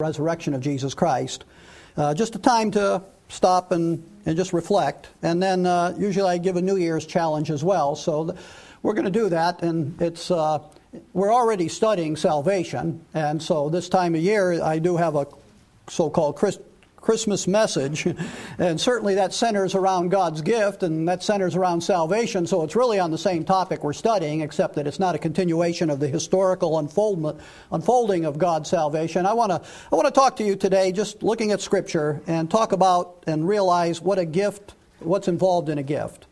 resurrection of Jesus Christ. Just a time to stop and just reflect. And then usually I give a New Year's challenge as well. So we're going to do that. And it's we're already studying salvation. And so this time of year I do have a so-called Christmas message, and certainly that centers around God's gift, and that centers around salvation, so it's really on the same topic we're studying, except that it's not a continuation of the historical unfolding of God's salvation. I want to talk to you today just looking at Scripture and talk about and realize what a gift, what's involved in a gift.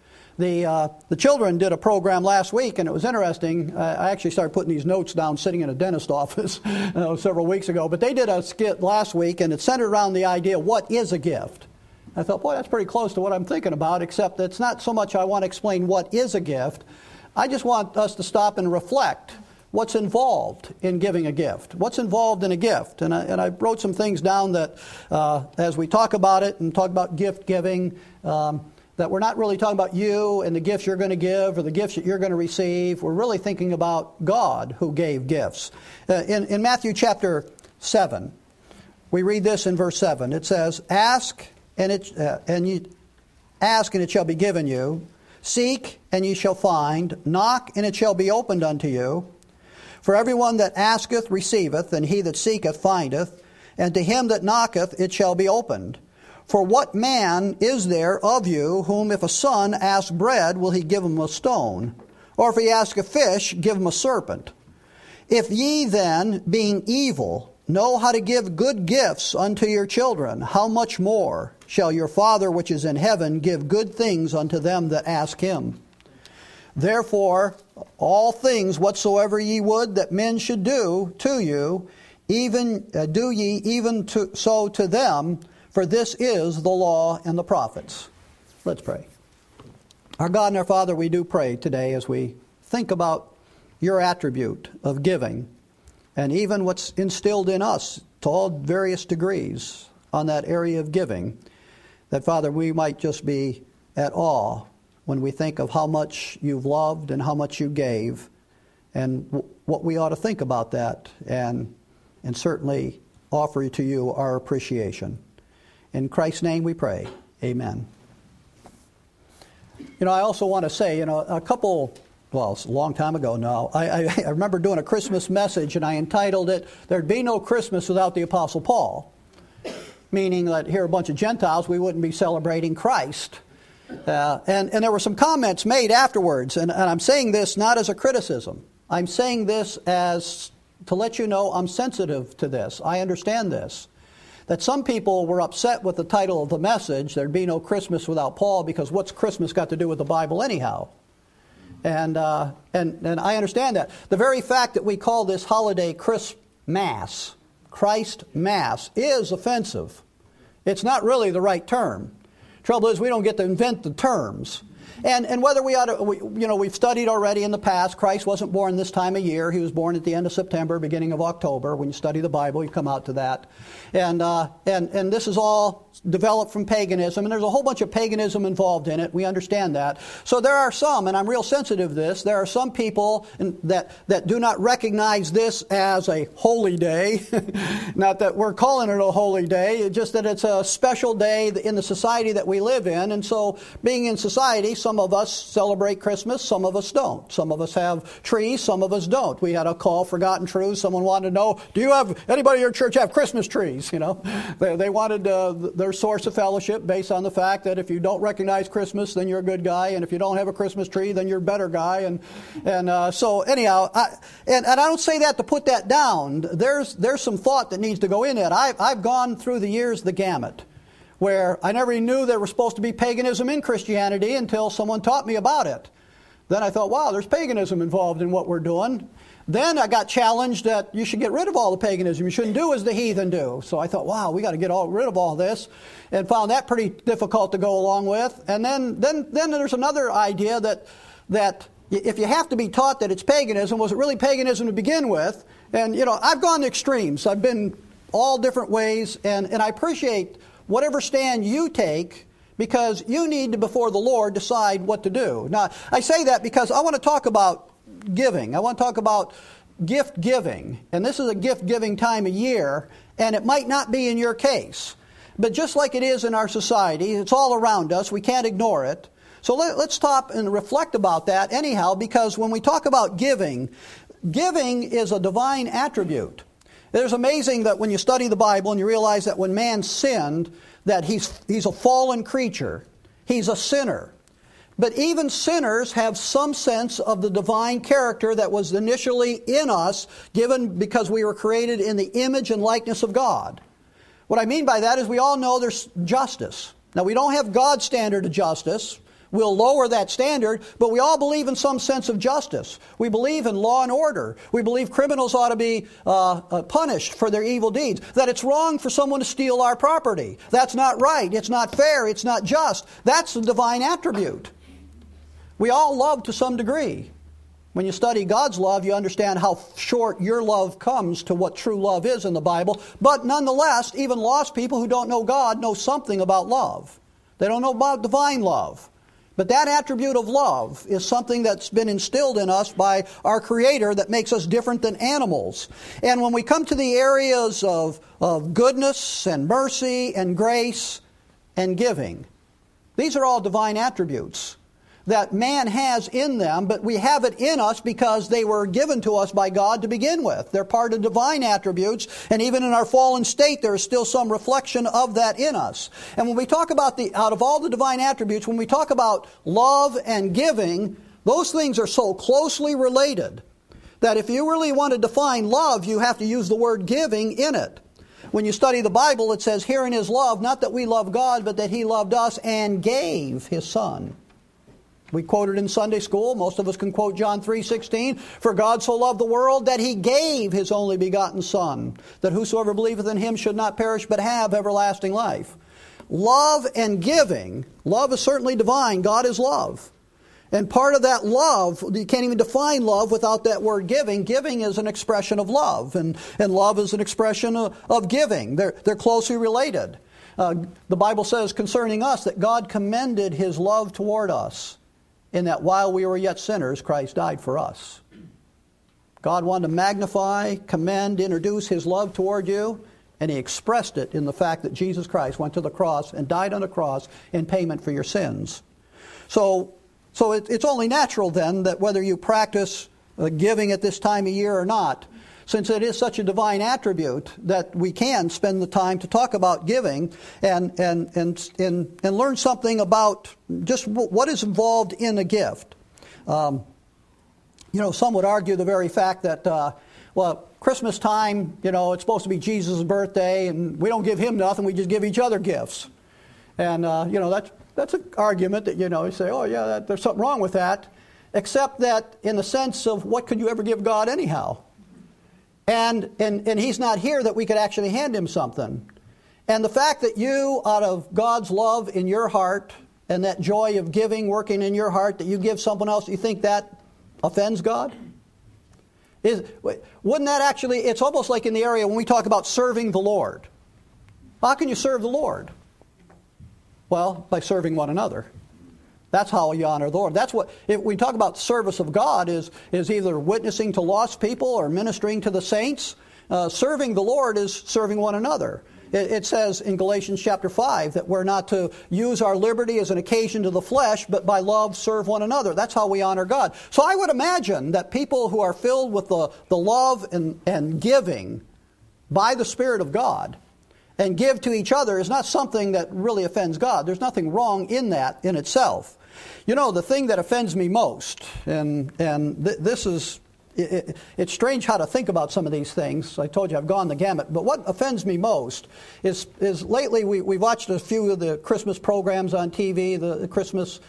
The children did a program last week, and it was interesting. I actually started putting these notes down sitting in a dentist office several weeks ago. But they did a skit last week, and it centered around the idea, what is a gift? I thought, boy, that's pretty close to what I'm thinking about, except it's not so much I want to explain what is a gift. I just want us to stop and reflect what's involved in giving a gift. What's involved in a gift? And I wrote some things down that as we talk about it and talk about gift giving, that we're not really talking about you and the gifts you're going to give or the gifts that you're going to receive. We're really thinking about God who gave gifts. In Matthew chapter 7, we read this in verse 7. It says, Ask, and it shall be given you. Seek, and ye shall find. Knock, and it shall be opened unto you. For everyone that asketh receiveth, and he that seeketh findeth. And to him that knocketh it shall be opened. For what man is there of you whom if a son ask bread, will he give him a stone? Or if he ask a fish, give him a serpent? If ye then, being evil, know how to give good gifts unto your children, how much more shall your Father which is in heaven give good things unto them that ask him? Therefore, all things whatsoever ye would that men should do to you, even do ye even so to them, for this is the law and the prophets. Let's pray. Our God and our Father, we do pray today as we think about your attribute of giving and even what's instilled in us to all various degrees on that area of giving, that, Father, we might just be at awe when we think of how much you've loved and how much you gave and what we ought to think about that and certainly offer to you our appreciation. In Christ's name we pray. Amen. You know, I also want to say, it's a long time ago now, I remember doing a Christmas message, and I entitled it, There'd Be No Christmas Without the Apostle Paul. Meaning that here a bunch of Gentiles, we wouldn't be celebrating Christ. And there were some comments made afterwards, and I'm saying this not as a criticism. I'm saying this as to let you know I'm sensitive to this. I understand this. That some people were upset with the title of the message, There'd Be No Christmas Without Paul, because what's Christmas got to do with the Bible anyhow? And I understand that. The very fact that we call this holiday Christmas, Christ Mass, is offensive. It's not really the right term. Trouble is, we don't get to invent the terms. And whether we ought to, we've studied already in the past, Christ wasn't born this time of year. He was born at the end of September, beginning of October. When you study the Bible, you come out to that. And this is all developed from paganism, and there's a whole bunch of paganism involved in it. We understand that. So there are some, and I'm real sensitive to this, there are some people that do not recognize this as a holy day. Not that we're calling it a holy day, it's just that it's a special day in the society that we live in. And so being in society, some of us celebrate Christmas, some of us don't. Some of us have trees, some of us don't. We had a call, Forgotten Truths. Someone wanted to know, do you have, anybody in your church have Christmas trees? They wanted their source of fellowship based on the fact that if you don't recognize Christmas, then you're a good guy, and if you don't have a Christmas tree, then you're a better guy. So anyhow, I don't say that to put that down. There's some thought that needs to go in it. I've gone through the years the gamut, where I never even knew there was supposed to be paganism in Christianity until someone taught me about it. Then I thought, wow, there's paganism involved in what we're doing. Then I got challenged that you should get rid of all the paganism. You shouldn't do as the heathen do. So I thought, wow, we got to get rid of all this, and found that pretty difficult to go along with. And then there's another idea that if you have to be taught that it's paganism, was it really paganism to begin with? And I've gone to extremes. I've been all different ways, and I appreciate whatever stand you take, because you need to, before the Lord, decide what to do. Now, I say that because I want to talk about giving. I want to talk about gift giving, and this is a gift giving time of year, and it might not be in your case, but just like it is in our society, it's all around us, we can't ignore it. So let's stop and reflect about that anyhow, because when we talk about giving, giving is a divine attribute. It's amazing that when you study the Bible and you realize that when man sinned, that he's a fallen creature. He's a sinner. But even sinners have some sense of the divine character that was initially in us, given because we were created in the image and likeness of God. What I mean by that is we all know there's justice. Now, we don't have God's standard of justice. We'll lower that standard, but we all believe in some sense of justice. We believe in law and order. We believe criminals ought to be punished for their evil deeds. That it's wrong for someone to steal our property. That's not right. It's not fair. It's not just. That's a divine attribute. We all love to some degree. When you study God's love, you understand how short your love comes to what true love is in the Bible. But nonetheless, even lost people who don't know God know something about love. They don't know about divine love. But that attribute of love is something that's been instilled in us by our Creator that makes us different than animals. And when we come to the areas of goodness and mercy and grace and giving, these are all divine attributes that man has in them, but we have it in us because they were given to us by God to begin with. They're part of divine attributes, and even in our fallen state, there is still some reflection of that in us. And when we talk about out of all the divine attributes, when we talk about love and giving, those things are so closely related that if you really want to define love, you have to use the word giving in it. When you study the Bible, it says, "Herein is love, not that we love God, but that He loved us and gave His Son." We quoted in Sunday school, most of us can quote John 3:16, "For God so loved the world that He gave His only begotten Son, that whosoever believeth in Him should not perish but have everlasting life." Love and giving, love is certainly divine. God is love. And part of that love, you can't even define love without that word giving. Giving is an expression of love, and love is an expression of giving. They're closely related. The Bible says concerning us that God commended His love toward us, in that while we were yet sinners, Christ died for us. God wanted to magnify, commend, introduce His love toward you, and He expressed it in the fact that Jesus Christ went to the cross and died on the cross in payment for your sins. So it's only natural then that whether you practice giving at this time of year or not, since it is such a divine attribute, that we can spend the time to talk about giving and learn something about just what is involved in a gift. Some would argue the very fact that, Christmas time, it's supposed to be Jesus' birthday, and we don't give Him nothing, we just give each other gifts. And, that's an argument that, you say, oh, yeah, there's something wrong with that, except that in the sense of what could you ever give God anyhow? And He's not here that we could actually hand Him something. And the fact that you, out of God's love in your heart and that joy of giving working in your heart, that you give someone else, you think that offends God? Wouldn't that actually, it's almost like in the area when we talk about serving the Lord. How can you serve the Lord? Well, by serving one another. That's how you honor the Lord. That's what, if we talk about the service of God, is either witnessing to lost people or ministering to the saints. Serving the Lord is serving one another. It says in Galatians chapter 5 that we're not to use our liberty as an occasion to the flesh, but by love serve one another. That's how we honor God. So I would imagine that people who are filled with the love and giving by the Spirit of God and give to each other is not something that really offends God. There's nothing wrong in that in itself. The thing that offends me most, and this is, it's strange how to think about some of these things. I told you I've gone the gamut. But what offends me most is lately we've watched a few of the Christmas programs on TV, the Christmas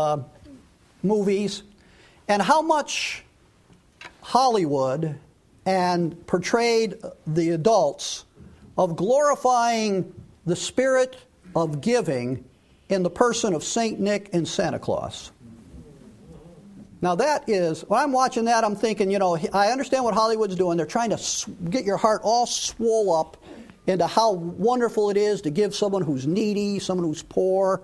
movies, and how much Hollywood and portrayed the adults of glorifying the spirit of giving in the person of St. Nick and Santa Claus. Now that is, when I'm watching that, I'm thinking, I understand what Hollywood's doing. They're trying to get your heart all swole up into how wonderful it is to give someone who's needy, someone who's poor,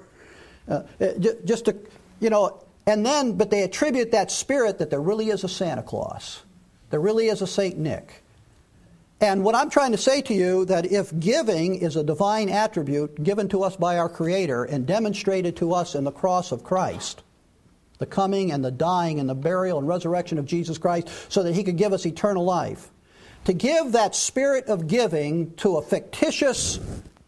just to, but they attribute that spirit that there really is a Santa Claus. There really is a St. Nick. And what I'm trying to say to you, that if giving is a divine attribute given to us by our Creator and demonstrated to us in the cross of Christ, the coming and the dying and the burial and resurrection of Jesus Christ so that He could give us eternal life, to give that spirit of giving to a fictitious,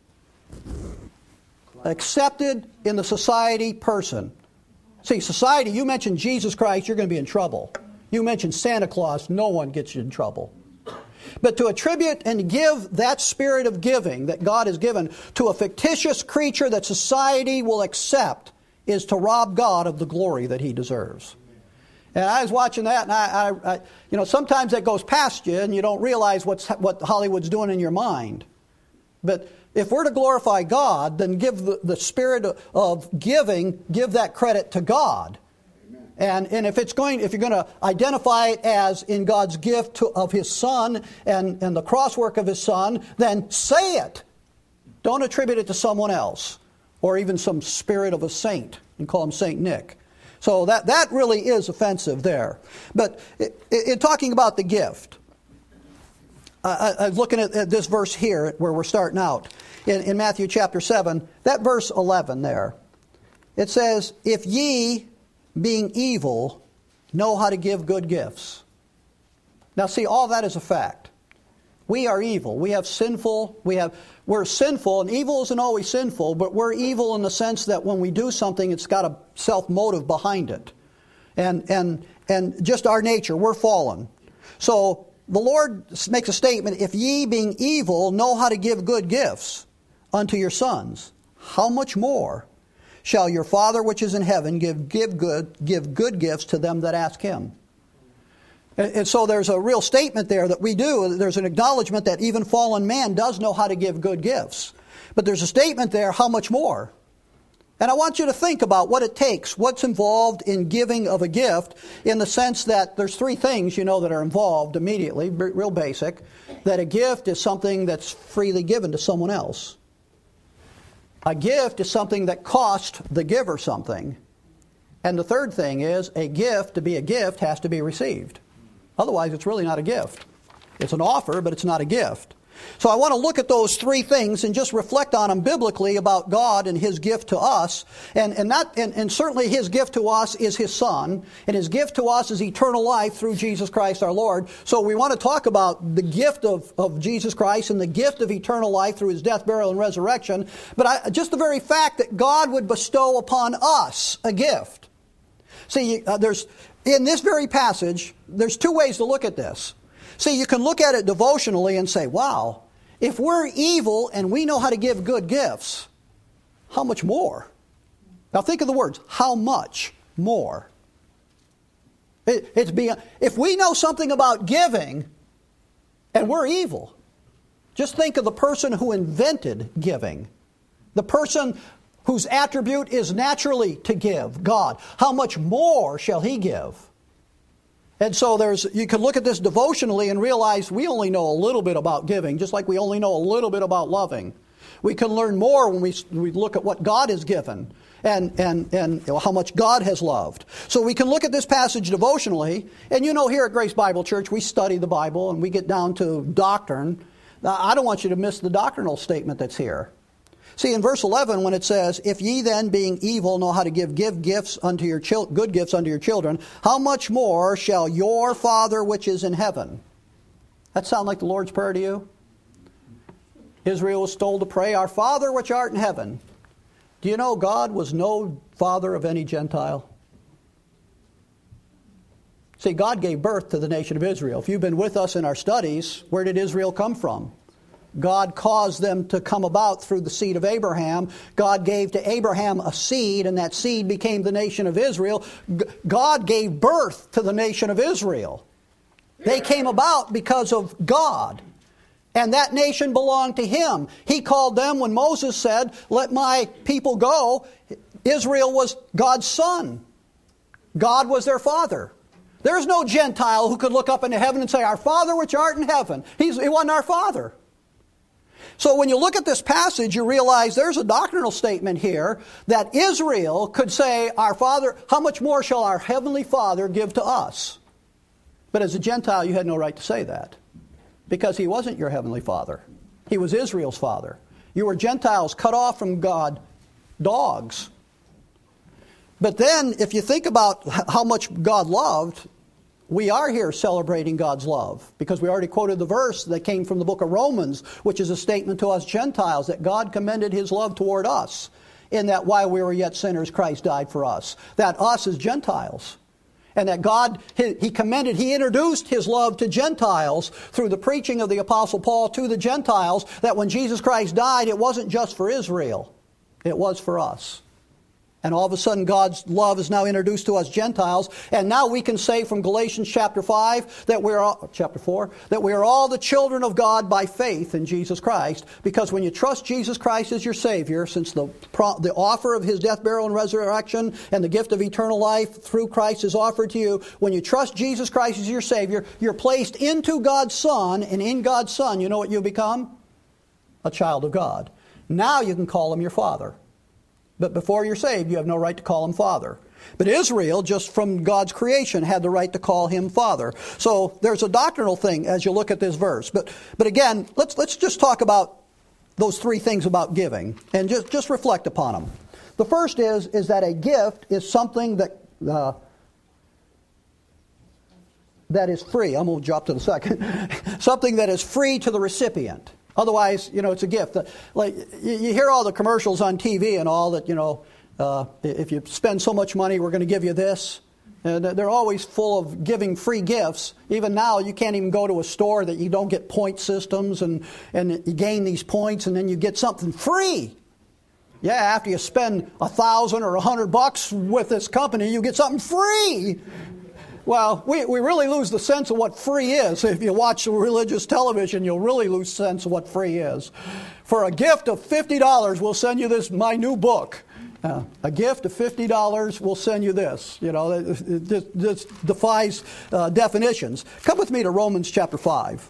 accepted in the society person. See, society, you mention Jesus Christ, you're going to be in trouble. You mention Santa Claus, no one gets you in trouble. But to attribute and give that spirit of giving that God has given to a fictitious creature that society will accept is to rob God of the glory that He deserves. And I was watching that, and I sometimes that goes past you, and you don't realize what Hollywood's doing in your mind. But if we're to glorify God, then give the spirit of giving, give that credit to God. And if you're going to identify it as in God's gift of His Son and the crosswork of His Son, then say it. Don't attribute it to someone else or even some spirit of a saint and call him St. Nick. So that really is offensive there. But in talking about the gift, I was looking at this verse here where we're starting out in Matthew chapter 7, that verse 11 there. It says, if ye, being evil, know how to give good gifts. Now see, all that is a fact. We are evil. We're sinful, and evil isn't always sinful, but we're evil in the sense that when we do something, it's got a self-motive behind it. And just our nature, we're fallen. So the Lord makes a statement, if ye, being evil, know how to give good gifts unto your sons, how much more shall your Father which is in heaven give good gifts to them that ask Him? And so there's a real statement there that we do. There's an acknowledgement that even fallen man does know how to give good gifts. But there's a statement there, how much more? And I want you to think about what it takes, what's involved in giving of a gift, in the sense that there's three things, that are involved immediately, real basic. That a gift is something that's freely given to someone else. A gift is something that cost the giver something. And the third thing is, a gift, to be a gift, has to be received. Otherwise, it's really not a gift. It's an offer, but it's not a gift. So I want to look at those three things and just reflect on them biblically about God and His gift to us. And certainly His gift to us is His Son. And His gift to us is eternal life through Jesus Christ our Lord. So we want to talk about the gift of Jesus Christ and the gift of eternal life through His death, burial, and resurrection. But just the very fact that God would bestow upon us a gift. See, in this very passage, there's two ways to look at this. See, you can look at it devotionally and say, wow, if we're evil and we know how to give good gifts, how much more? Now think of the words, how much more? If we know something about giving and we're evil, just think of the person who invented giving. The person whose attribute is naturally to give, God. How much more shall He give? And so you can look at this devotionally and realize we only know a little bit about giving, just like we only know a little bit about loving. We can learn more when we look at what God has given and how much God has loved. So we can look at this passage devotionally, and here at Grace Bible Church we study the Bible and we get down to doctrine. Now, I don't want you to miss the doctrinal statement that's here. See, in verse 11, when it says, if ye then, being evil, know how to give gifts unto your good gifts unto your children, how much more shall your Father which is in heaven? That sound like the Lord's Prayer to you? Israel was told to pray, our Father which art in heaven. Do you know God was no father of any Gentile? See, God gave birth to the nation of Israel. If you've been with us in our studies, where did Israel come from? God caused them to come about through the seed of Abraham. God gave to Abraham a seed, and that seed became the nation of Israel. God gave birth to the nation of Israel. They came about because of God. And that nation belonged to Him. He called them when Moses said, let my people go. Israel was God's son. God was their father. There's no Gentile who could look up into heaven and say, our Father which art in heaven. He wasn't our father. So when you look at this passage, you realize there's a doctrinal statement here that Israel could say, our Father, how much more shall our Heavenly Father give to us? But as a Gentile, you had no right to say that, because he wasn't your heavenly Father. He was Israel's father. You were Gentiles cut off from God, dogs. But then, if you think about how much God loved, we are here celebrating God's love, because we already quoted the verse that came from the book of Romans, which is a statement to us Gentiles that God commended His love toward us, in that while we were yet sinners, Christ died for us. That us as Gentiles. And that God, He introduced His love to Gentiles through the preaching of the Apostle Paul to the Gentiles, that when Jesus Christ died, it wasn't just for Israel. It was for us. And all of a sudden, God's love is now introduced to us Gentiles. And now we can say from Galatians chapter 5, chapter 4, that we are all the children of God by faith in Jesus Christ. Because when you trust Jesus Christ as your Savior, since the offer of His death, burial, and resurrection, and the gift of eternal life through Christ is offered to you, when you trust Jesus Christ as your Savior, you're placed into God's Son, and in God's Son, you know what you become? A child of God. Now you can call Him your Father. But before you're saved, you have no right to call Him Father. But Israel, just from God's creation, had the right to call Him Father. So there's a doctrinal thing as you look at this verse. But again, let's just talk about those three things about giving and just reflect upon them. The first is that a gift is something that is free. I'm going to jump to the second. Something that is free to the recipient. Otherwise, it's a gift. Like you hear all the commercials on TV and all that, if you spend so much money, we're going to give you this. And they're always full of giving free gifts. Even now, you can't even go to a store that you don't get point systems and you gain these points and then you get something free. Yeah, after you spend $1,000 or $100 with this company, you get something free. Well, we really lose the sense of what free is. If you watch religious television, you'll really lose sense of what free is. For a gift of $50, we'll send you my new book. A gift of $50, we'll send you this. This defies definitions. Come with me to Romans chapter 5.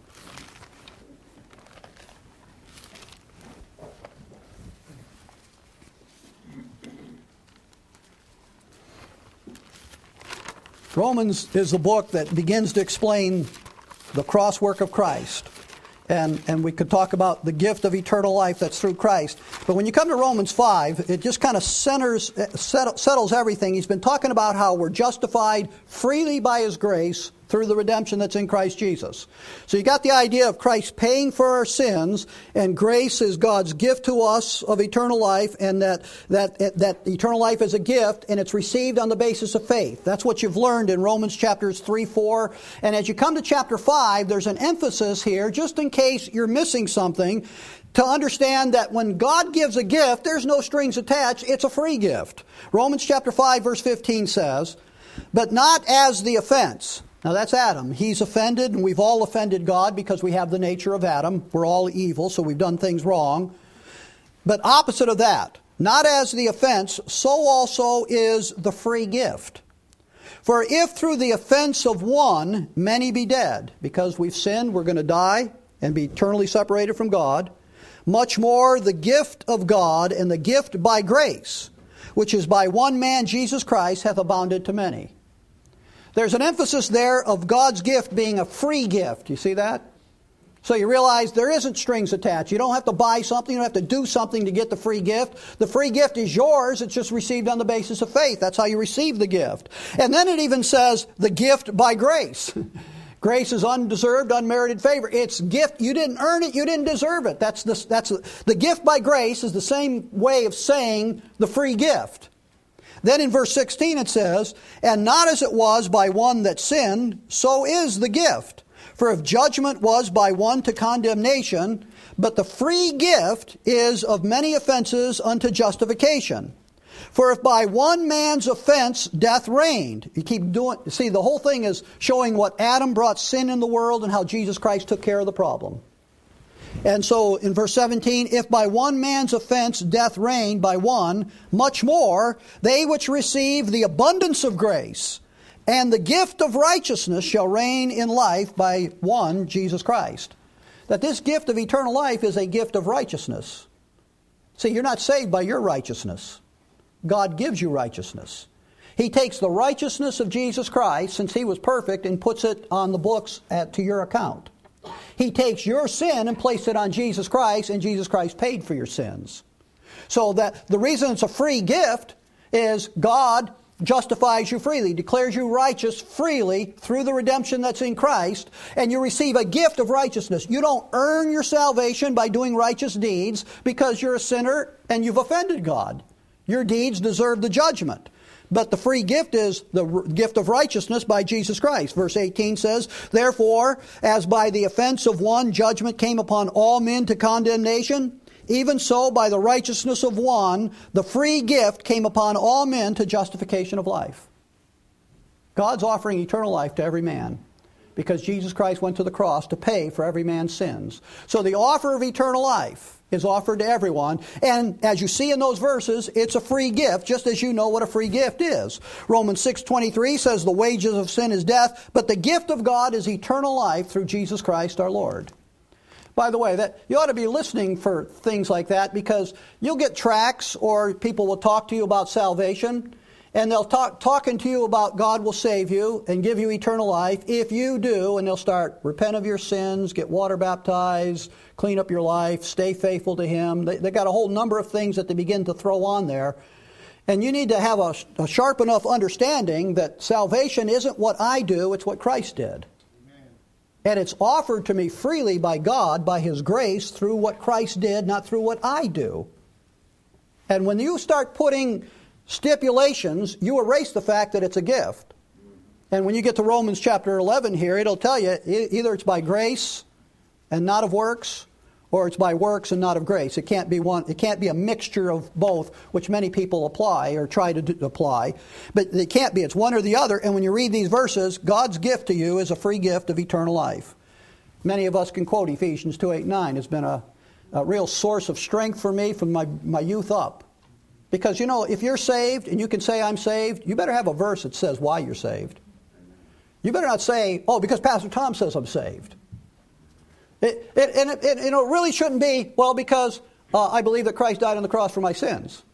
Romans is the book that begins to explain the cross work of Christ. And we could talk about the gift of eternal life that's through Christ. But when you come to Romans 5, it just kind of settles everything. He's been talking about how we're justified freely by His grace through the redemption that's in Christ Jesus. So you got the idea of Christ paying for our sins, and grace is God's gift to us of eternal life, and that eternal life is a gift, and it's received on the basis of faith. That's what you've learned in Romans chapters 3, 4. And as you come to chapter 5, there's an emphasis here, just in case you're missing something, to understand that when God gives a gift, there's no strings attached. It's a free gift. Romans chapter 5, verse 15 says, "But not as the offense." Now that's Adam. He's offended, and we've all offended God because we have the nature of Adam. We're all evil, so we've done things wrong. But opposite of that, not as the offense, so also is the free gift. For if through the offense of one many be dead, because we've sinned, we're going to die and be eternally separated from God, much more the gift of God and the gift by grace, which is by one man Jesus Christ, hath abounded to many. There's an emphasis there of God's gift being a free gift. You see that? So you realize there isn't strings attached. You don't have to buy something. You don't have to do something to get the free gift. The free gift is yours. It's just received on the basis of faith. That's how you receive the gift. And then it even says the gift by grace. Grace is undeserved, unmerited favor. It's gift. You didn't earn it. You didn't deserve it. That's the gift by grace is the same way of saying the free gift. Then in verse 16 it says, "And not as it was by one that sinned, so is the gift. For if judgment was by one to condemnation, but the free gift is of many offenses unto justification. For if by one man's offense death reigned." You keep doing, see, the whole thing is showing what Adam brought sin in the world and how Jesus Christ took care of the problem. And so in verse 17, "If by one man's offense death reigned by one, much more they which receive the abundance of grace and the gift of righteousness shall reign in life by one, Jesus Christ." That this gift of eternal life is a gift of righteousness. See, you're not saved by your righteousness. God gives you righteousness. He takes the righteousness of Jesus Christ, since He was perfect, and puts it on the books to your account. He takes your sin and placed it on Jesus Christ, and Jesus Christ paid for your sins. So that the reason it's a free gift is God justifies you freely, declares you righteous freely through the redemption that's in Christ, and you receive a gift of righteousness. You don't earn your salvation by doing righteous deeds because you're a sinner and you've offended God. Your deeds deserve the judgment. But the free gift is the gift of righteousness by Jesus Christ. Verse 18 says, "Therefore, as by the offense of one judgment came upon all men to condemnation, even so, by the righteousness of one, the free gift came upon all men to justification of life." God's offering eternal life to every man because Jesus Christ went to the cross to pay for every man's sins. So the offer of eternal life is offered to everyone. And as you see in those verses, it's a free gift, just as you know what a free gift is. Romans 6:23 says, "The wages of sin is death, but the gift of God is eternal life through Jesus Christ our Lord." By the way, that you ought to be listening for things like that, because you'll get tracts or people will talk to you about salvation, and they'll talking to you about God will save you and give you eternal life if you do, and they'll start, repent of your sins, get water baptized, clean up your life, stay faithful to Him. They got a whole number of things that they begin to throw on there. And you need to have a sharp enough understanding that salvation isn't what I do, it's what Christ did. And it's offered to me freely by God, by His grace, through what Christ did, not through what I do. And when you start putting stipulations, you erase the fact that it's a gift. And when you get to Romans chapter 11 here, it'll tell you either it's by grace and not of works, or it's by works and not of grace. It can't be one. It can't be a mixture of both, which many people apply or try to apply. But it can't be. It's one or the other. And when you read these verses, God's gift to you is a free gift of eternal life. Many of us can quote Ephesians 2:8-9. It's been a real source of strength for me from my youth up. Because, you know, if you're saved and you can say I'm saved, you better have a verse that says why you're saved. You better not say, oh, because Pastor Tom says I'm saved. It really shouldn't be, well, because I believe that Christ died on the cross for my sins.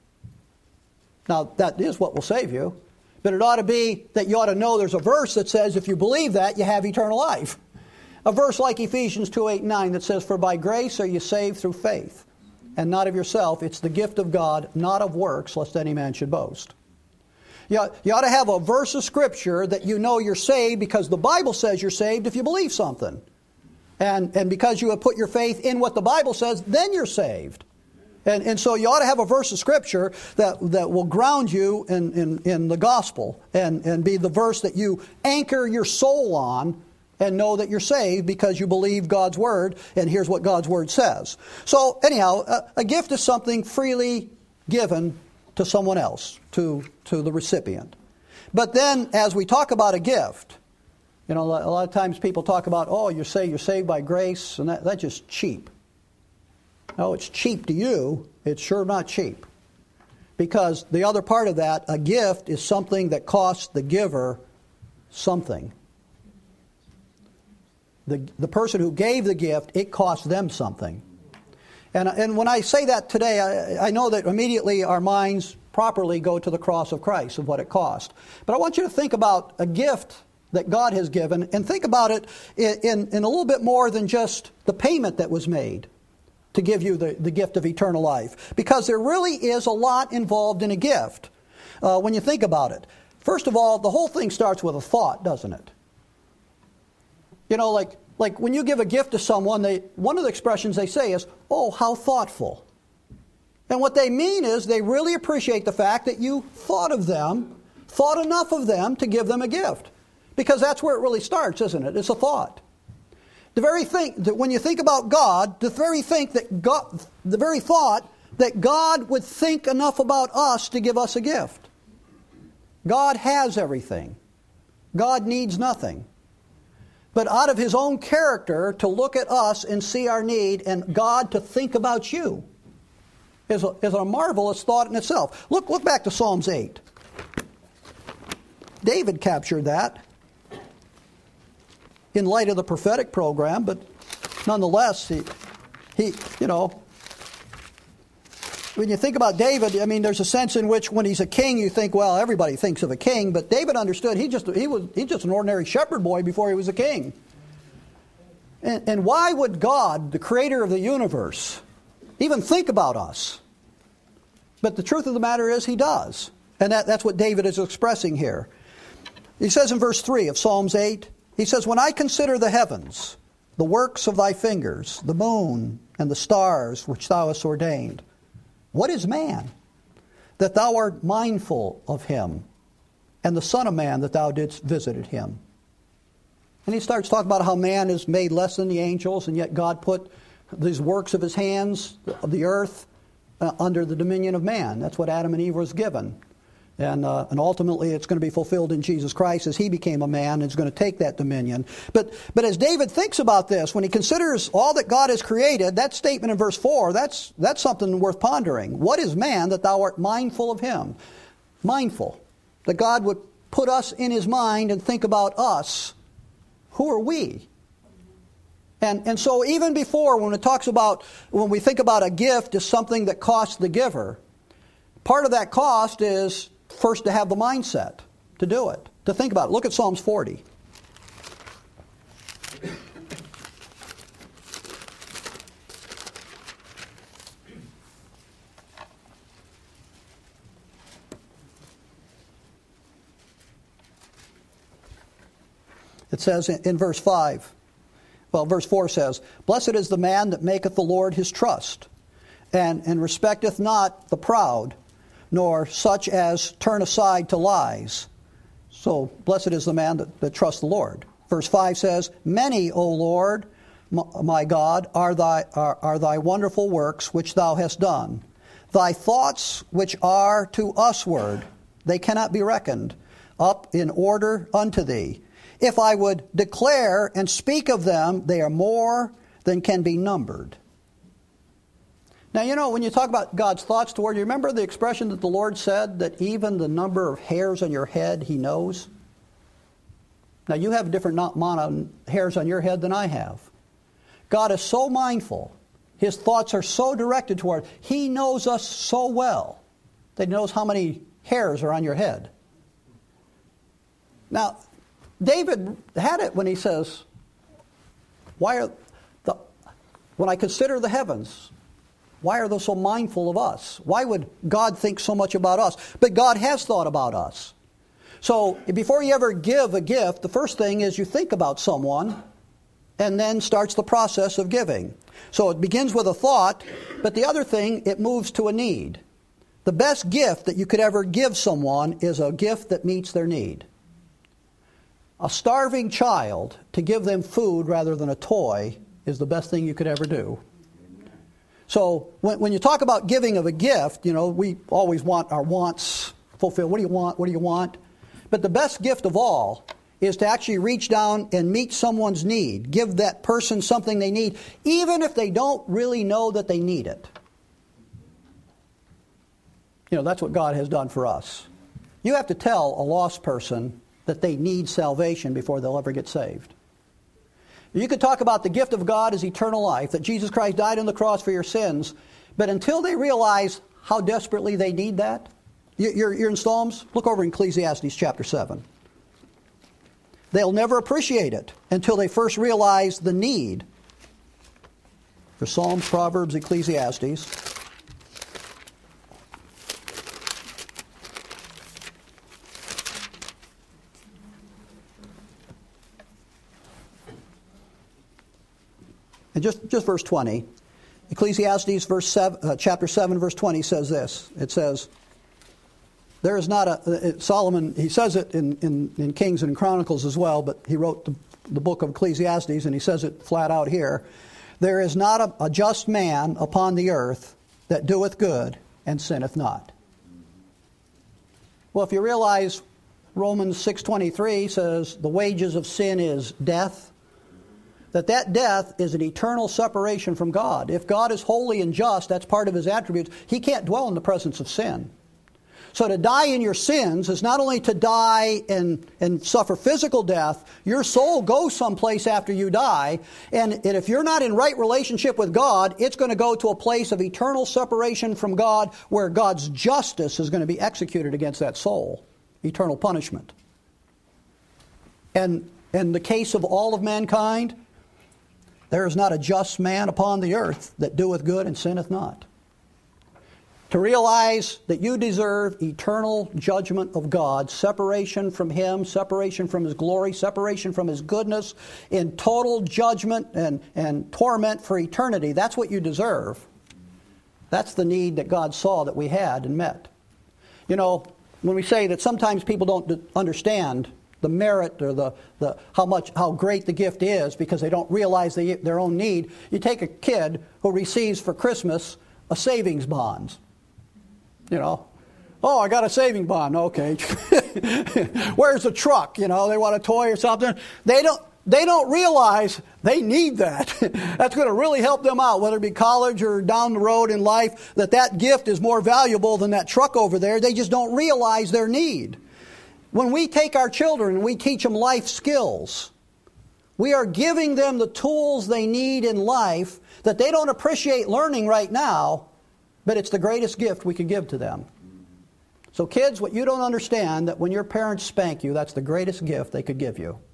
Now, that is what will save you. But it ought to be that you ought to know there's a verse that says if you believe that, you have eternal life. A verse like Ephesians 2:8-9 that says, "For by grace are you saved through faith, and not of yourself. It's the gift of God, not of works, lest any man should boast." You ought to have a verse of Scripture that you know you're saved because the Bible says you're saved if you believe something. And because you have put your faith in what the Bible says, then you're saved. And so you ought to have a verse of Scripture that will ground you in the gospel and be the verse that you anchor your soul on and know that you're saved because you believe God's Word, and here's what God's Word says. So anyhow, a gift is something freely given to someone else, to the recipient. But then as we talk about a gift, you know, a lot of times people talk about, oh, you're saved by grace, and that's just cheap. No, it's cheap to you. It's sure not cheap. Because the other part of that, a gift is something that costs the giver something. The person who gave the gift, it cost them something. And when I say that today, I know that immediately our minds properly go to the cross of Christ, of what it cost. But I want you to think about a gift that God has given, and think about it in a little bit more than just the payment that was made to give you the gift of eternal life. Because there really is a lot involved in a gift when you think about it. First of all, the whole thing starts with a thought, doesn't it? You know, like when you give a gift to someone, one of the expressions they say is, oh, how thoughtful. And what they mean is they really appreciate the fact that you thought of them, thought enough of them to give them a gift. Because that's where it really starts, isn't it? It's a thought. The very thing that when you think about God, the very thought that God would think enough about us to give us a gift. God has everything. God needs nothing. But out of His own character, to look at us and see our need, and God to think about you, is a marvelous thought in itself. Look back to Psalms 8. David captured that in light of the prophetic program, but nonetheless, he you know, when you think about David, I mean, there's a sense in which when he's a king, you think, well, everybody thinks of a king. But David understood he's just an ordinary shepherd boy before he was a king. And why would God, the creator of the universe, even think about us? But the truth of the matter is he does. And that's what David is expressing here. He says in verse 3 of Psalms 8, he says, when I consider the heavens, the works of thy fingers, the moon and the stars which thou hast ordained, what is man, that thou art mindful of him, and the Son of Man, that thou didst visit him? And he starts talking about how man is made less than the angels, and yet God put these works of his hands, of the earth, under the dominion of man. That's what Adam and Eve was given. And ultimately it's going to be fulfilled in Jesus Christ as he became a man and is going to take that dominion. But as David thinks about this, when he considers all that God has created, that statement in verse 4, that's something worth pondering. What is man that thou art mindful of him? Mindful. That God would put us in his mind and think about us. Who are we? And so even before, when we think about a gift as something that costs the giver, part of that cost is first to have the mindset to do it, to think about it. Look at Psalms 40. It says in verse 5, verse 4 says, blessed is the man that maketh the Lord his trust, and respecteth not the proud, nor such as turn aside to lies. So blessed is the man that trusts the Lord. Verse 5 says, many, O Lord, my God, are thy wonderful works which thou hast done. Thy thoughts which are to usward, they cannot be reckoned, up in order unto thee. If I would declare and speak of them, they are more than can be numbered. Now, when you talk about God's thoughts toward you, remember the expression that the Lord said that even the number of hairs on your head he knows? Now, you have a different amount of hairs on your head than I have. God is so mindful. His thoughts are so directed toward. He knows us so well that he knows how many hairs are on your head. Now, David had it when he says, when I consider the heavens, why are they so mindful of us? Why would God think so much about us? But God has thought about us. So before you ever give a gift, the first thing is you think about someone, and then starts the process of giving. So it begins with a thought, but the other thing, it moves to a need. The best gift that you could ever give someone is a gift that meets their need. A starving child, to give them food rather than a toy, is the best thing you could ever do. So when you talk about giving of a gift, we always want our wants fulfilled. What do you want? What do you want? But the best gift of all is to actually reach down and meet someone's need. Give that person something they need, even if they don't really know that they need it. That's what God has done for us. You have to tell a lost person that they need salvation before they'll ever get saved. You could talk about the gift of God as eternal life, that Jesus Christ died on the cross for your sins, but until they realize how desperately they need that, you're in Psalms? Look over in Ecclesiastes chapter 7. They'll never appreciate it until they first realize the need. For Psalms, Proverbs, Ecclesiastes. And just verse 20. Ecclesiastes chapter 7, verse 20 says this. It says, there is not Solomon, he says it in Kings and Chronicles as well, but he wrote the book of Ecclesiastes, and he says it flat out here. There is not a just man upon the earth that doeth good and sinneth not. Well, if you realize Romans 6:23 says the wages of sin is death, that death is an eternal separation from God. If God is holy and just, that's part of his attributes, he can't dwell in the presence of sin. So to die in your sins is not only to die and suffer physical death, your soul goes someplace after you die. And if you're not in right relationship with God, it's going to go to a place of eternal separation from God where God's justice is going to be executed against that soul. Eternal punishment. And in the case of all of mankind, there is not a just man upon the earth that doeth good and sinneth not. To realize that you deserve eternal judgment of God, separation from Him, separation from His glory, separation from His goodness, in total judgment and torment for eternity, that's what you deserve. That's the need that God saw that we had and met. You know, when we say that sometimes people don't understand the merit or how great the gift is because they don't realize their own need, you take a kid who receives for Christmas a savings bond. You know, oh, I got a saving bond. Okay. Where's the truck? You know, they want a toy or something. They don't realize they need that. That's going to really help them out, whether it be college or down the road in life, that gift is more valuable than that truck over there. They just don't realize their need. When we take our children and we teach them life skills, we are giving them the tools they need in life that they don't appreciate learning right now, but it's the greatest gift we could give to them. So kids, what you don't understand, that when your parents spank you, that's the greatest gift they could give you.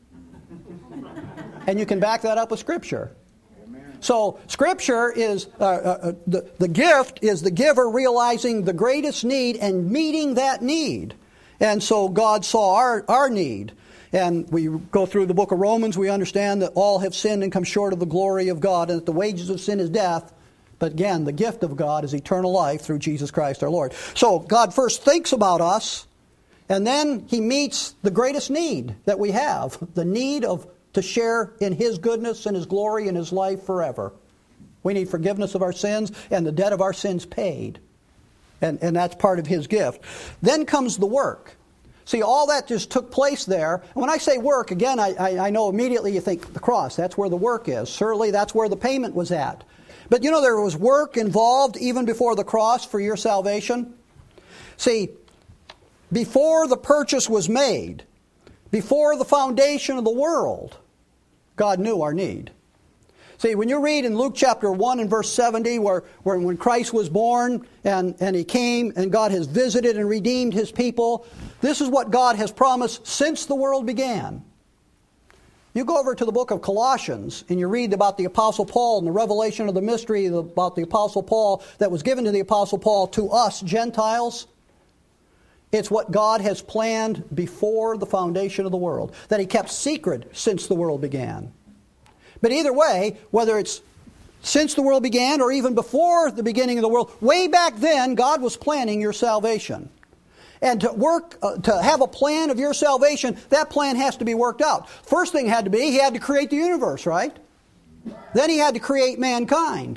And you can back that up with Scripture. So Scripture is, the gift is the giver realizing the greatest need and meeting that need. And so God saw our need. And we go through the book of Romans, we understand that all have sinned and come short of the glory of God, and that the wages of sin is death. But again, the gift of God is eternal life through Jesus Christ our Lord. So God first thinks about us, and then He meets the greatest need that we have, the need to share in His goodness and His glory and His life forever. We need forgiveness of our sins and the debt of our sins paid. And that's part of His gift. Then comes the work. See, all that just took place there. And when I say work, again, I know immediately you think the cross. That's where the work is. Certainly that's where the payment was at. But you know, there was work involved even before the cross for your salvation. See, before the purchase was made, before the foundation of the world, God knew our need. See, when you read in Luke chapter 1 and verse 70, where when Christ was born and He came and God has visited and redeemed His people, this is what God has promised since the world began. You go over to the book of Colossians and you read about the Apostle Paul and the revelation of the mystery about the Apostle Paul that was given to the Apostle Paul to us Gentiles. It's what God has planned before the foundation of the world, that He kept secret since the world began. But either way, whether it's since the world began or even before the beginning of the world, way back then God was planning your salvation. And to have a plan of your salvation, that plan has to be worked out. First thing had to be, He had to create the universe, right? Then He had to create mankind.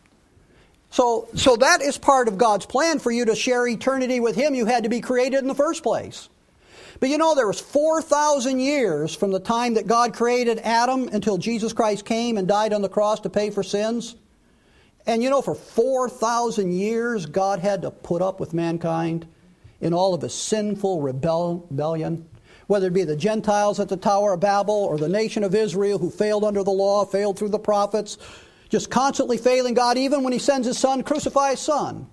So that is part of God's plan for you to share eternity with Him. You had to be created in the first place. But you know, there was 4,000 years from the time that God created Adam until Jesus Christ came and died on the cross to pay for sins. And you know, for 4,000 years, God had to put up with mankind in all of his sinful rebellion, whether it be the Gentiles at the Tower of Babel or the nation of Israel who failed under the law, failed through the prophets, just constantly failing God, even when He sends His Son, crucify His Son.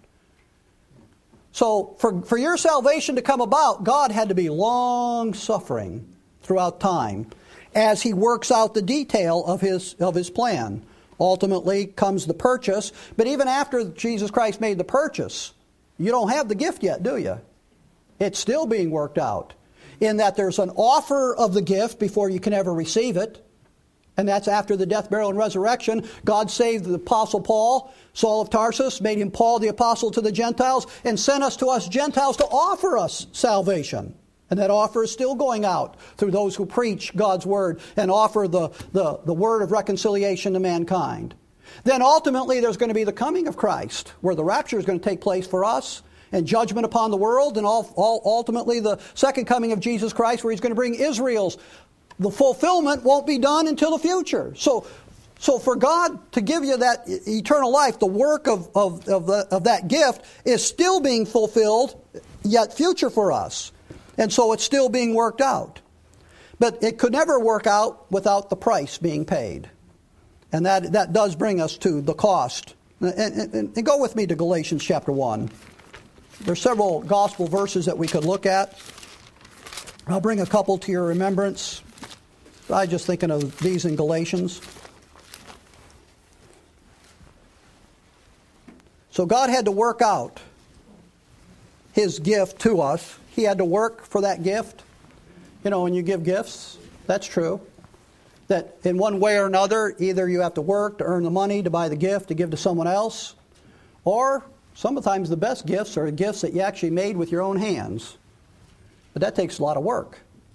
So for your salvation to come about, God had to be long-suffering throughout time as He works out the detail of His plan. Ultimately comes the purchase, but even after Jesus Christ made the purchase, you don't have the gift yet, do you? It's still being worked out, in that there's an offer of the gift before you can ever receive it. And that's after the death, burial, and resurrection. God saved the Apostle Paul, Saul of Tarsus, made him Paul the Apostle to the Gentiles, and sent us to us Gentiles to offer us salvation. And that offer is still going out through those who preach God's Word and offer the word of reconciliation to mankind. Then ultimately there's going to be the coming of Christ, where the rapture is going to take place for us, and judgment upon the world, and ultimately the second coming of Jesus Christ, where He's going to bring Israel's. The fulfillment won't be done until the future. So So for God to give you that eternal life, the work of that gift is still being fulfilled, yet future for us. And so it's still being worked out. But it could never work out without the price being paid. And that does bring us to the cost. And go with me to Galatians chapter 1. There's several gospel verses that we could look at. I'll bring a couple to your remembrance. I'm just thinking of these in Galatians. So God had to work out His gift to us. He had to work for that gift. You know, when you give gifts, that's true. That in one way or another, either you have to work to earn the money to buy the gift to give to someone else, or sometimes the best gifts are gifts that you actually made with your own hands. But that takes a lot of work.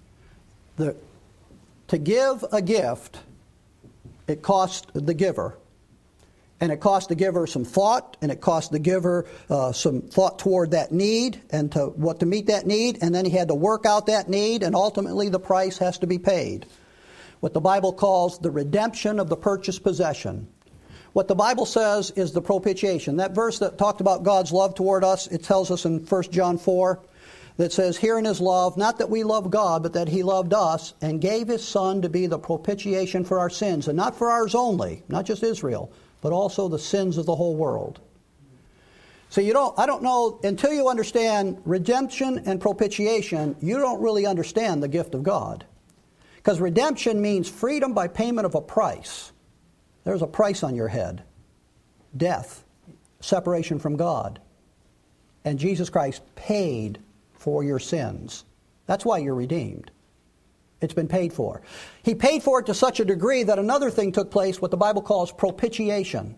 To give a gift, it costs the giver. And it costs the giver some thought, and it costs the giver some thought toward that need, and to meet that need, and then he had to work out that need, and ultimately the price has to be paid. What the Bible calls the redemption of the purchased possession. What the Bible says is the propitiation. That verse that talked about God's love toward us, it tells us in 1 John 4, that says, "Herein is love, not that we love God, but that He loved us and gave His Son to be the propitiation for our sins." And not for ours only, not just Israel, but also the sins of the whole world. So I don't know, until you understand redemption and propitiation, you don't really understand the gift of God. Because redemption means freedom by payment of a price. There's a price on your head. Death, separation from God. And Jesus Christ paid for your sins. That's why you're redeemed. It's been paid for. He paid for it to such a degree that another thing took place, what the Bible calls propitiation.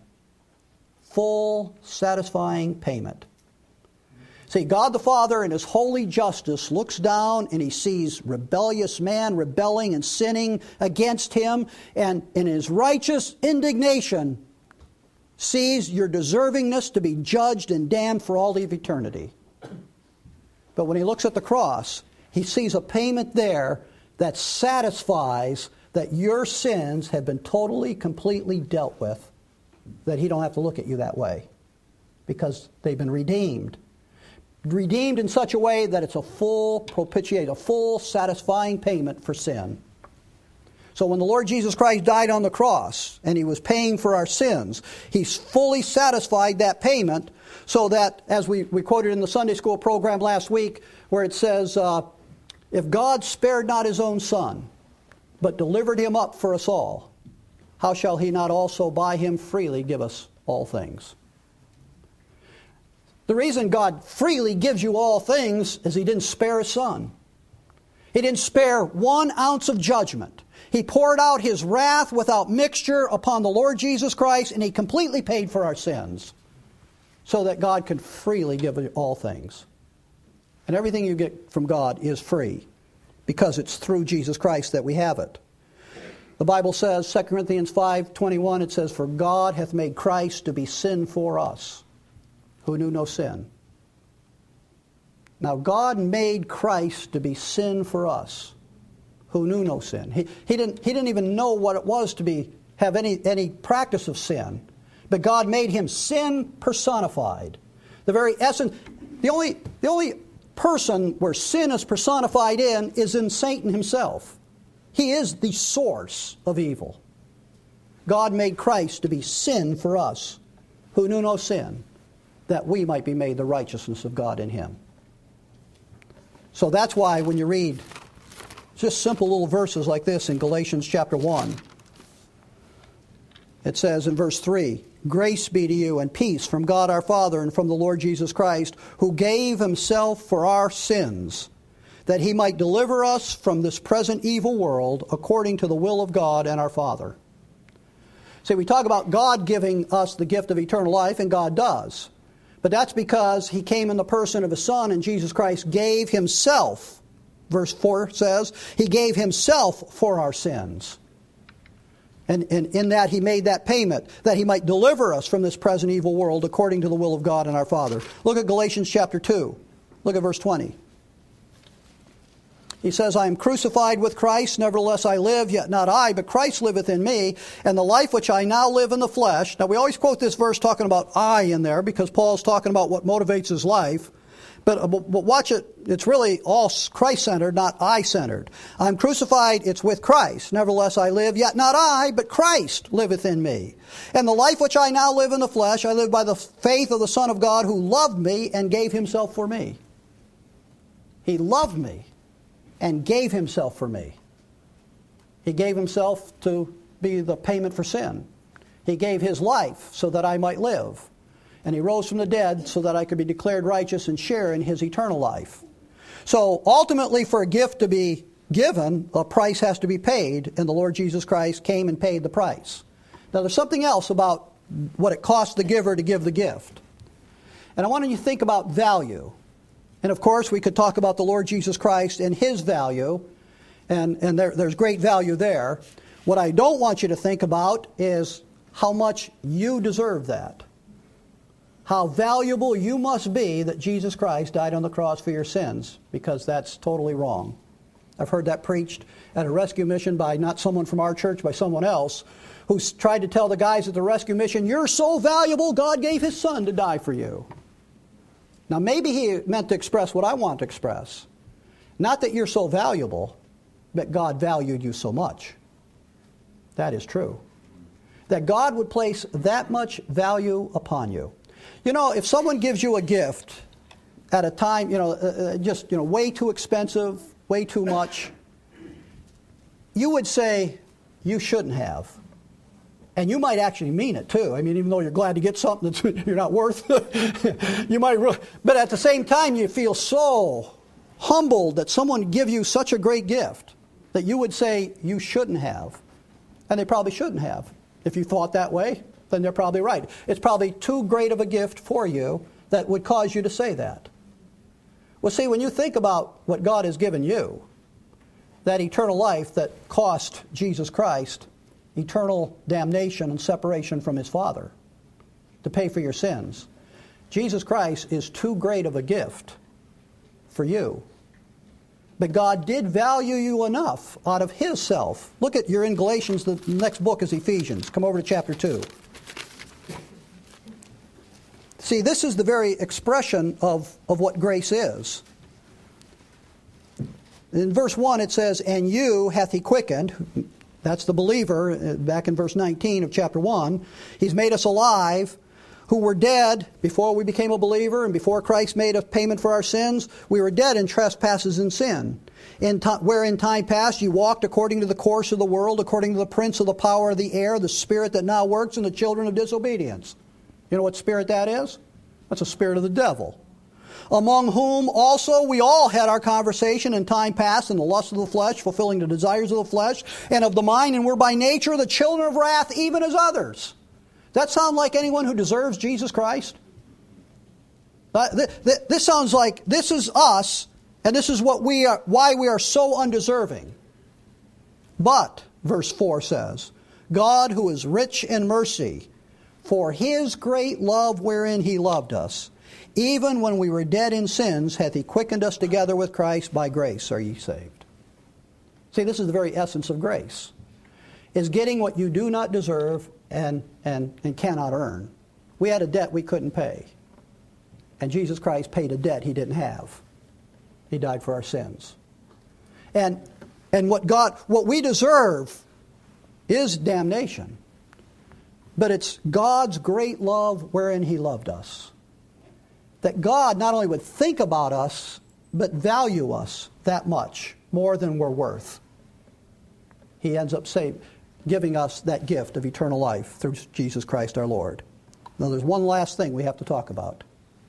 Full, satisfying payment. See, God the Father in His holy justice looks down and He sees rebellious man rebelling and sinning against Him, and in His righteous indignation sees your deservingness to be judged and damned for all of eternity. But when He looks at the cross, He sees a payment there that satisfies that your sins have been totally, completely dealt with, that He don't have to look at you that way because they've been redeemed. Redeemed in such a way that it's a full propitiation, a full satisfying payment for sin. So when the Lord Jesus Christ died on the cross and He was paying for our sins, He's fully satisfied that payment so that, as we quoted in the Sunday school program last week, where it says, if God spared not His own Son, but delivered Him up for us all, how shall He not also by Him freely give us all things? The reason God freely gives you all things is He didn't spare His Son. He didn't spare 1 ounce of judgment. He poured out His wrath without mixture upon the Lord Jesus Christ, and He completely paid for our sins so that God could freely give you all things. And everything you get from God is free because it's through Jesus Christ that we have it. The Bible says, 2 Corinthians 5:21, it says, "For God hath made Christ to be sin for us, who knew no sin." Now God made Christ to be sin for us, who knew no sin. He didn't even know what it was to have any practice of sin. But God made Him sin personified. The very essence, the only person where sin is personified in is in Satan himself. He is the source of evil. God made Christ to be sin for us, who knew no sin, that we might be made the righteousness of God in Him. So that's why when you read just simple little verses like this in Galatians chapter 1, it says in verse 3, "Grace be to you and peace from God our Father and from the Lord Jesus Christ, who gave Himself for our sins, that He might deliver us from this present evil world according to the will of God and our Father." See, we talk about God giving us the gift of eternal life, and God does. But that's because He came in the person of His Son, and Jesus Christ gave Himself. Verse 4 says, He gave Himself for our sins. And in that He made that payment, that He might deliver us from this present evil world according to the will of God and our Father. Look at Galatians chapter 2. Look at verse 20. He says, I am crucified with Christ, nevertheless I live, yet not I, but Christ liveth in me, and the life which I now live in the flesh. Now we always quote this verse talking about I in there, because Paul's talking about what motivates his life. But watch it, it's really all Christ-centered, not I-centered. I'm crucified, it's with Christ. Nevertheless I live, yet not I, but Christ liveth in me. And the life which I now live in the flesh, I live by the faith of the Son of God, who loved me and gave himself for me. He loved me and gave himself for me. He gave himself to be the payment for sin. He gave his life so that I might live. And he rose from the dead so that I could be declared righteous and share in his eternal life. So ultimately, for a gift to be given, a price has to be paid, and the Lord Jesus Christ came and paid the price. Now there's something else about what it costs the giver to give the gift. And I want you to think about value. And of course, we could talk about the Lord Jesus Christ and his value, and there's great value there. What I don't want you to think about is how much you deserve that. How valuable you must be that Jesus Christ died on the cross for your sins, because that's totally wrong. I've heard that preached at a rescue mission by not someone from our church, by someone else, who's tried to tell the guys at the rescue mission, you're so valuable, God gave his son to die for you. Now maybe he meant to express what I want to express. Not that you're so valuable, but God valued you so much. That is true. That God would place that much value upon you. You know, if someone gives you a gift at a time, way too expensive, way too much, you would say, you shouldn't have. And you might actually mean it too. I mean, even though you're glad to get something that you're not worth, you might really, but at the same time you feel so humbled that someone give you such a great gift that you would say you shouldn't have. And they probably shouldn't have. If you thought that way, then they're probably right. It's probably too great of a gift for you that would cause you to say that. Well, see, when you think about what God has given you, that eternal life that cost Jesus Christ eternal damnation and separation from his Father to pay for your sins, Jesus Christ is too great of a gift for you. But God did value you enough out of his self. Look at, you're in Galatians, the next book is Ephesians. Come over to chapter 2. See, this is the very expression of what grace is. In verse 1 it says, and you hath he quickened. That's the believer, back in verse 19 of chapter 1. He's made us alive, who were dead before we became a believer, and before Christ made a payment for our sins. We were dead in trespasses and sin, where in time past you walked according to the course of the world, according to the prince of the power of the air, the spirit that now works in the children of disobedience. You know what spirit that is? That's a spirit of the devil. Among whom also we all had our conversation in time past in the lust of the flesh, fulfilling the desires of the flesh and of the mind, and were by nature the children of wrath, even as others. Does that sound like anyone who deserves Jesus Christ? This sounds like this is us, and this is what we are, why we are so undeserving. But, verse 4 says, God, who is rich in mercy, for his great love wherein he loved us, even when we were dead in sins, hath he quickened us together with Christ. By grace are ye saved. See, this is the very essence of grace, is getting what you do not deserve and cannot earn. We had a debt we couldn't pay, and Jesus Christ paid a debt he didn't have. He died for our sins. And what we deserve is damnation. But it's God's great love wherein he loved us. That God not only would think about us, but value us that much, more than we're worth. He ends up giving us that gift of eternal life through Jesus Christ our Lord. Now there's one last thing we have to talk about.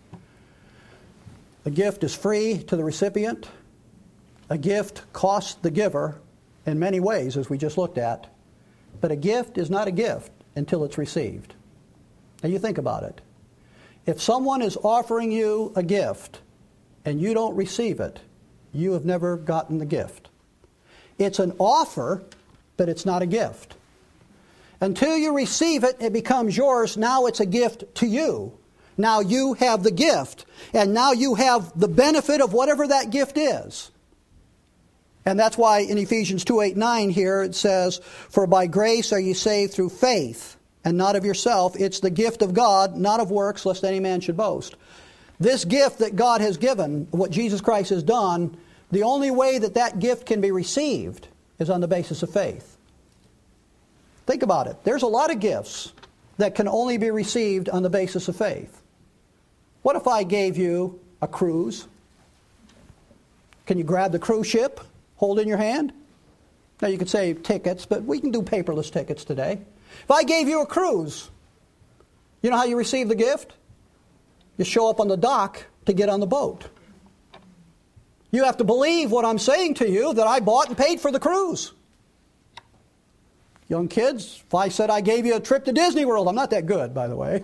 A gift is free to the recipient. A gift costs the giver in many ways, as we just looked at. But a gift is not a gift until it's received. Now you think about it. If someone is offering you a gift and you don't receive it, you have never gotten the gift. It's an offer, but it's not a gift. Until you receive it, it becomes yours. Now it's a gift to you. Now you have the gift, and now you have the benefit of whatever that gift is. And that's why in Ephesians 2:8-9 here it says, "For by grace are ye saved through faith, and not of yourself. It's the gift of God, not of works, lest any man should boast." This gift that God has given, what Jesus Christ has done, the only way that that gift can be received is on the basis of faith. Think about it. There's a lot of gifts that can only be received on the basis of faith. What if I gave you a cruise? Can you grab the cruise ship, hold it in your hand? Now you could say tickets, but we can do paperless tickets today. If I gave you a cruise, you know how you receive the gift? You show up on the dock to get on the boat. You have to believe what I'm saying to you, that I bought and paid for the cruise. Young kids, if I said I gave you a trip to Disney World, I'm not that good, by the way.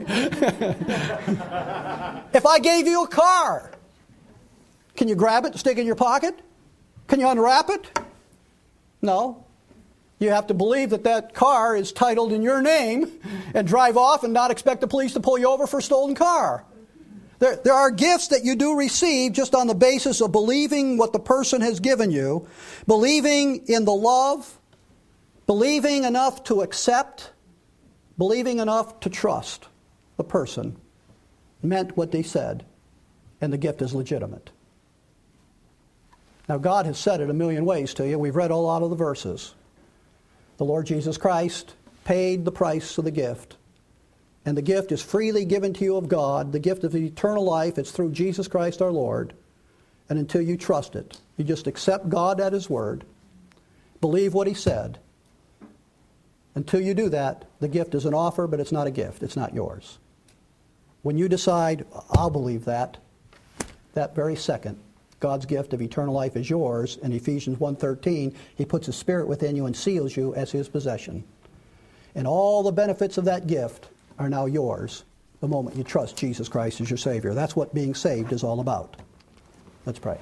If I gave you a car, can you grab it and stick it in your pocket? Can you unwrap it? No. You have to believe that that car is titled in your name and drive off and not expect the police to pull you over for a stolen car. There are gifts that you do receive just on the basis of believing what the person has given you, believing in the love, believing enough to accept, believing enough to trust the person meant what they said, and the gift is legitimate. Now, God has said it a million ways to you. We've read a lot of the verses. The Lord Jesus Christ paid the price of the gift. And the gift is freely given to you of God. The gift of eternal life, it's through Jesus Christ our Lord. And until you trust it, you just accept God at His word, believe what He said. Until you do that, the gift is an offer, but it's not a gift. It's not yours. When you decide, I'll believe that very second, God's gift of eternal life is yours. In Ephesians 1:13, He puts His Spirit within you and seals you as His possession. And all the benefits of that gift are now yours the moment you trust Jesus Christ as your Savior. That's what being saved is all about. Let's pray.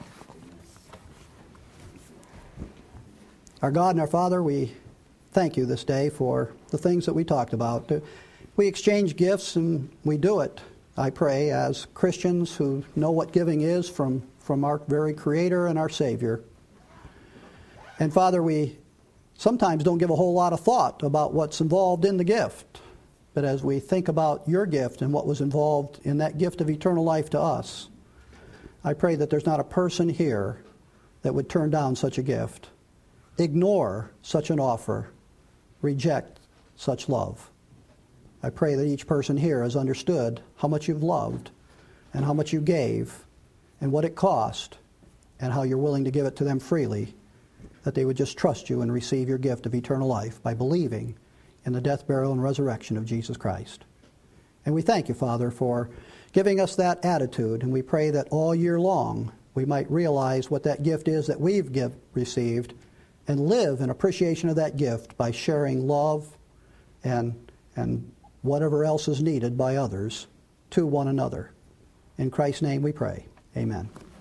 Our God and our Father, we thank You this day for the things that we talked about. We exchange gifts, and we do it, I pray, as Christians who know what giving is from our very Creator and our Savior. And Father, we sometimes don't give a whole lot of thought about what's involved in the gift. But as we think about Your gift and what was involved in that gift of eternal life to us, I pray that there's not a person here that would turn down such a gift, ignore such an offer, reject such love. I pray that each person here has understood how much You've loved and how much You gave and what it cost and how You're willing to give it to them freely, that they would just trust You and receive Your gift of eternal life by believing in the death, burial, and resurrection of Jesus Christ. And we thank You, Father, for giving us that attitude, and we pray that all year long we might realize what that gift is that we've received and live in appreciation of that gift by sharing love and whatever else is needed by others to one another. In Christ's name we pray. Amen.